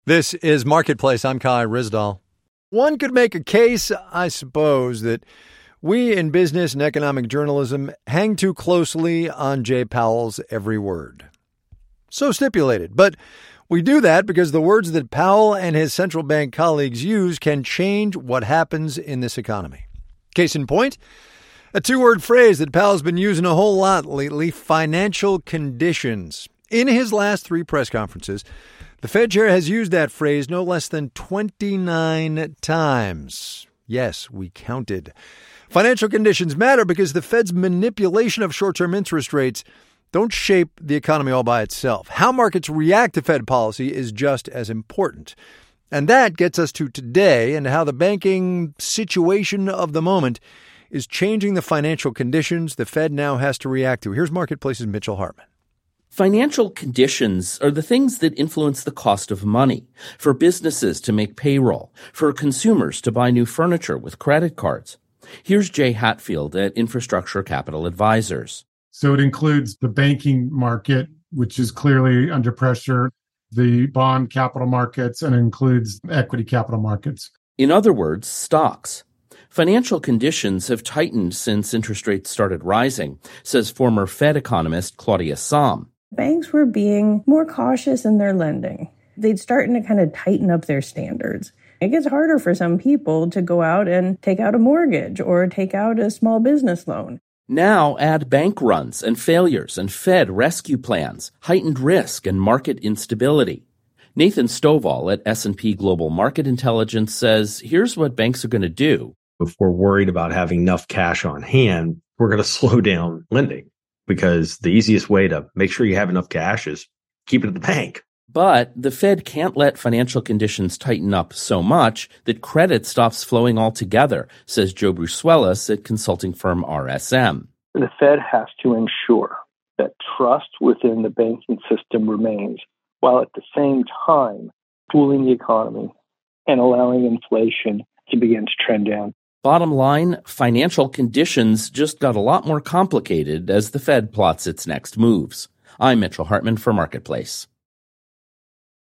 This is Marketplace. I'm Kai Ryssdal. One could make a case, I suppose, that we in business and economic journalism hang too closely on Jay Powell's every word. So stipulated. But we do that because the words that Powell and his central bank colleagues use can change what happens in this economy. Case in point, a two-word phrase that Powell's been using a whole lot lately, financial conditions. In his last three press conferences, the Fed chair has used that phrase no less than 29 times. Yes, we counted. Financial conditions matter because the Fed's manipulation of short-term interest rates don't shape the economy all by itself. How markets react to Fed policy is just as important. And that gets us to today and how the banking situation of the moment is changing the financial conditions the Fed now has to react to. Here's Marketplace's Mitchell Hartman. Financial conditions are the things that influence the cost of money, for businesses to make payroll, for consumers to buy new furniture with credit cards. Here's Jay Hatfield at Infrastructure Capital Advisors. So it includes the banking market, which is clearly under pressure, the bond capital markets, and includes equity capital markets. In other words, stocks. Financial conditions have tightened since interest rates started rising, says former Fed economist Claudia Sahm. Banks were being more cautious in their lending. They'd starting to kind of tighten up their standards. It gets harder for some people to go out and take out a mortgage or take out a small business loan. Now add bank runs and failures and Fed rescue plans, heightened risk and market instability. Nathan Stovall at S&P Global Market Intelligence says, here's what banks are going to do. If we're worried about having enough cash on hand, we're going to slow down lending because the easiest way to make sure you have enough cash is keep it at the bank. But the Fed can't let financial conditions tighten up so much that credit stops flowing altogether, says Joe Brusuelas at consulting firm RSM. The Fed has to ensure that trust within the banking system remains, while at the same time cooling the economy and allowing inflation to begin to trend down. Bottom line, financial conditions just got a lot more complicated as the Fed plots its next moves. I'm Mitchell Hartman for Marketplace.